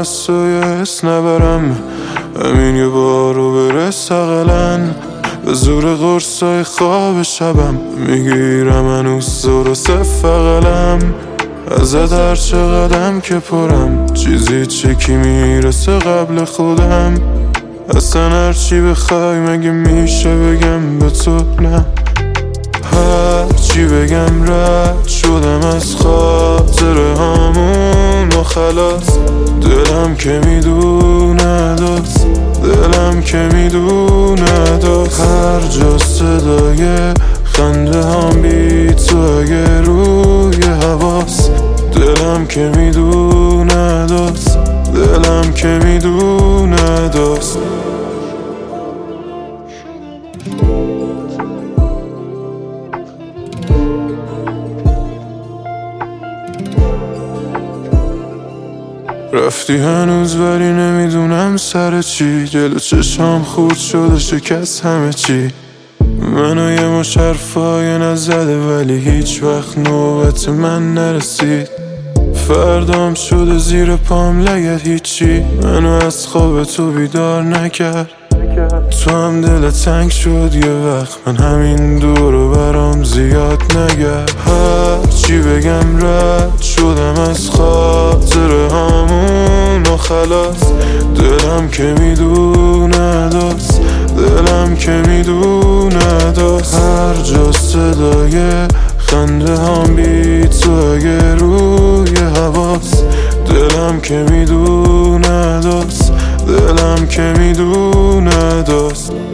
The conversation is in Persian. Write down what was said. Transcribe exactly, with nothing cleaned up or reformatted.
از تو یه حس نبرم، همین یه بارو برس اقلن. به زور قرصای خواب شبم میگیرم هنوز درسته فقلم. ازت هر چه قدم که پرم چیزی چکی میرسه قبل خودم. اصلا هرچی بخوای مگه میشه بگم به تو نه؟ هرچی بگم رد شدم از خاطره هامون و خلاص. دلم که میدونه داست، دلم که میدونه داست. هر جا صدای خنده هم بی تو اگه روی حواس. دلم که میدونه داست، دلم که میدونه داست. رفتی هنوز ولی نمیدونم سر چی. جلو چشام خورد شده شکست همه چی. منو یه مش حرفای نزده ولی هیچ وقت نوبت من نرسید. فردام شده زیر پام لگد هیچی منو از خواب تو بیدار نکرد. تو هم دل تنگ شد یه وقت، من همین دورو برام زیاد نگرد. هرچی بگم رد شدم از خاطره هامون و خلاص. دلم که میدونه داست، دلم که میدونه داست. هر جا صدای خنده هم بی تو اگه روی حواس. دلم که میدونه داست، دلم که میدونه داست.